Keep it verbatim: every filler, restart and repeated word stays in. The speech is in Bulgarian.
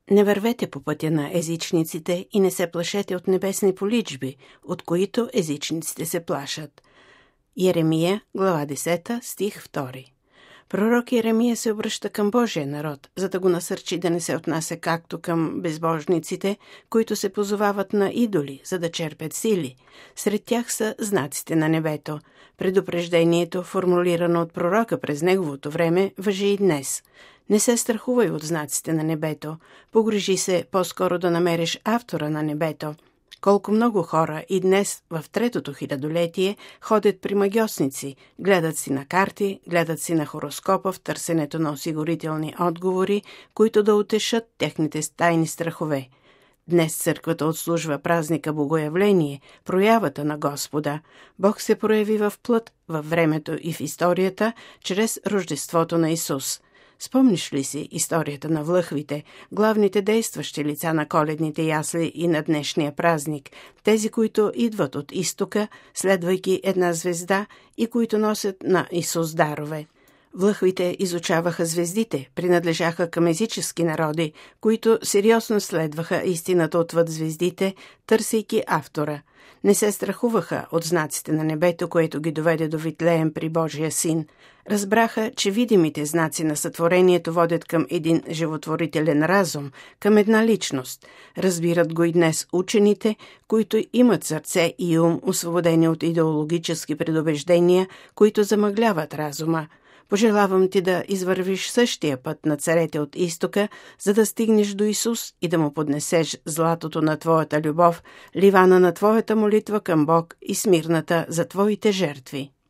Не вървете по пътя на езичниците и не се плашете от небесни поличби, от които езичниците се плашат. Йеремия, глава десета, стих втори. Пророк Йеремия се обръща към Божия народ, за да го насърчи да не се отнася както към безбожниците, които се позовават на идоли, за да черпят сили. Сред тях са знаците на небето. Предупреждението, формулирано от пророка през неговото време, важи и днес. Не се страхувай от знаците на небето. Погрижи се по-скоро да намериш автора на небето. Колко много хора и днес, в третото хилядолетие, ходят при магьосници, гледат си на карти, гледат си на хороскопа в търсенето на осигурителни отговори, които да утешат техните тайни страхове. Днес църквата отслужва празника Богоявление, проявата на Господа. Бог се прояви в плът, във времето и в историята, чрез рождеството на Исус. Спомниш ли си историята на влъхвите, главните действащи лица на коледните ясли и на днешния празник, тези, които идват от изтока, следвайки една звезда и които носят на Исус дарове? Влъхвите изучаваха звездите, принадлежаха към езически народи, които сериозно следваха истината отвъд звездите, търсейки автора. Не се страхуваха от знаците на небето, което ги доведе до Витлеем при Божия син. Разбраха, че видимите знаци на сътворението водят към един животворителен разум, към една личност. Разбират го и днес учените, които имат сърце и ум, освободени от идеологически предубеждения, които замъгляват разума. Пожелавам ти да извървиш същия път на царете от изтока, за да стигнеш до Исус и да му поднесеш златото на твоята любов, ливана на твоята молитва към Бог и смирната за твоите жертви.